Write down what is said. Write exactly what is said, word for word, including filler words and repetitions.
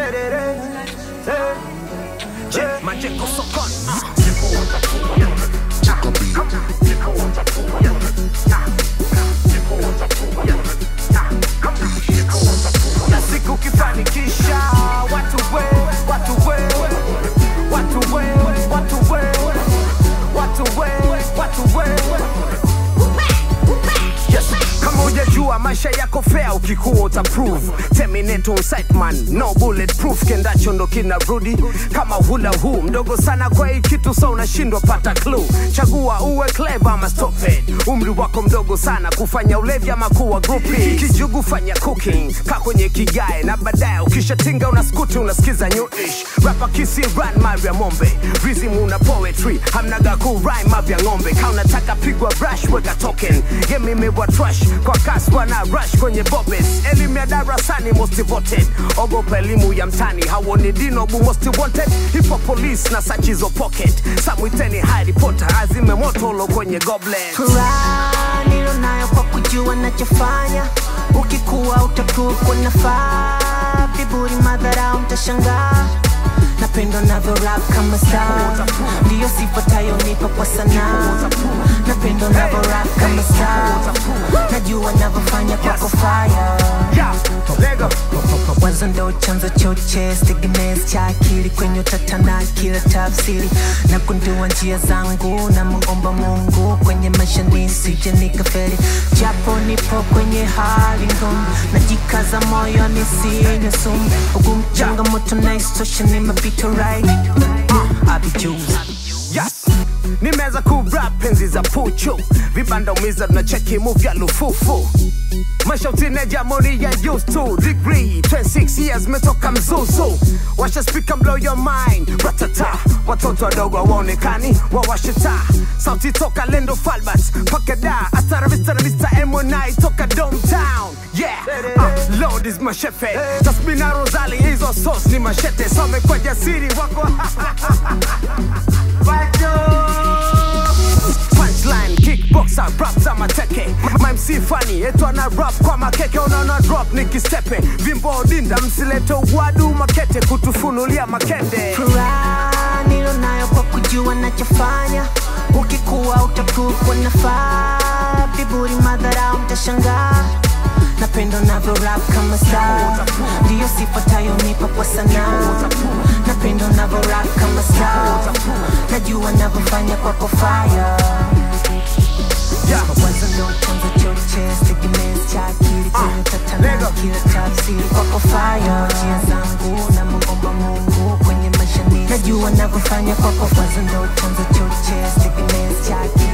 Majengo sokoni. Na siku kifanikisha watu we, watu we, watu we, watu we, watu we, watu we. Yes, kama hujajua maisha yako fair ukikuwa utaprove. Terminator sight man, no bulletproof. Kendacho ndo kinarudi kama hula huu. Mdogo sana kwa hii kitu so unashindwa pata clue. Chagua uwe clever ama stupid. Umri wako mdogo sana kufanya ulevi ama kuwa groupie. Kijugu fanya cooking, kaa kwenye kigae. Na baadaye ukishatinga unaskuti unasikiza new ish. Rapa kisi run Maria Mombe. Rhythm una poetry, hamnaga ku rhyme mavya ngombe. Ka unataka pigwa brush weka token. Game imewa trash kwa kasi wana rush kwenye bobes. Elimu ya darasani most voted. Ogopa elimu ya mtani hawoni dino bu most wanted. Hip hop police na sachizo pocket. Samwiteni Harry Potter azime moto lo kwenye goblet. Furaha nilo nayo kwa kujua nachofanya. Ukikuwa utakuwa nafaa. Viburi madharau mtashangaa. Napendo navyo rap kama star. Ndiyo sifuatayo nipo kwa sanaa. Napendo navyo rap kama star. Najua navyofanya kwako fire. Lego Wazo ndo chanzo choche. Stigmez cha akili kwenye utatana kila tafsiri. Na kundua njia zangu na muomba Mungu kwenye maisha nisije nikafeli. Japo nipo kwenye hali ngumu. Najikaza moyo nisinywe sumu. Ugumu changamoto na istosha ni mapito right. uh, I be Jews. Yes, nimeza kurap penzi za puchu. Vibanda umiza tunacheki move ya lufufu. Maisha utineja money ya used to. Degree, twenty-six years metoka mzuzu. Washa speak and blow your mind. Ratata, watoto wadogo waonekani wawashe taa. Sauti toka Lendo Falbats Pakada, hasta la vista la vista M one I toka Downtown. Yeah, uh, Lord is my shepherd. Tasmina Rosali hizo sauce ni machete. Some kwa jasiri wako punchline, kickboxer, rap za mateke. My M C funny, eto ana rap kwa makeke. Unaona drop nikistepe. Vimbo dinda msileto wadu makete. Kutufunulia makende. Furaha nilo nayo kwa kujua nachofanya. Ukikuwa utakuwa nafaa. Viburi madharau mtashangaa. Napendo navyo rap kama star. Ndiyo sifuatayo nipo kwa sanaa. Napendo navyo rap kama star. Najua navyofanya kwako fire. Wazo ndo chanzo choche. Stigmez cha akili kwenye utatana kila tafsiri kwako fire. Njia zangu na muomba Mungu kwenye maisha nisi. Najua navyofanya kwako. Wazo ndo chanzo choche. Stigmez cha akili